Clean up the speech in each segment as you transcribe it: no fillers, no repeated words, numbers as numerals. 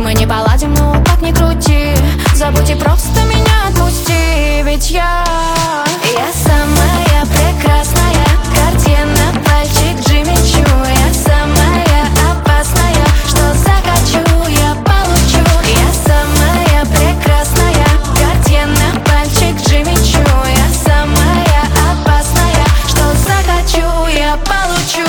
Мы не поладим, ну как ни крути. Забудь и просто меня отпусти. Ведь я самая прекрасная картина, пальчик Джимми Чу. Я самая опасная, что захочу, я получу. Я самая прекрасная картина, пальчик Джимми Чу. Я самая опасная, что захочу, я получу.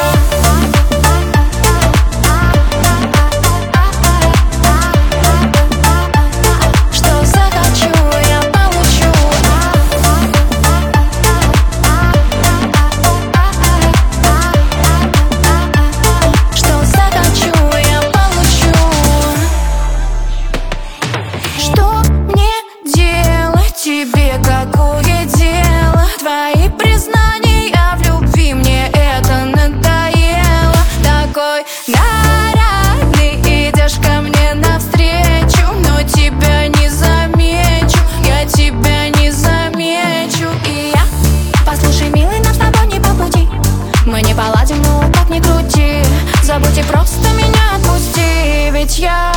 Тебе какое дело? Твои признания в любви, мне это надоело. Такой нарядный, идешь ко мне навстречу, но тебя не замечу, я тебя не замечу. И я, послушай, милый, нам с тобой не по пути. Мы не поладим, ну как ни крути. Забудь и просто меня отпусти. Ведь я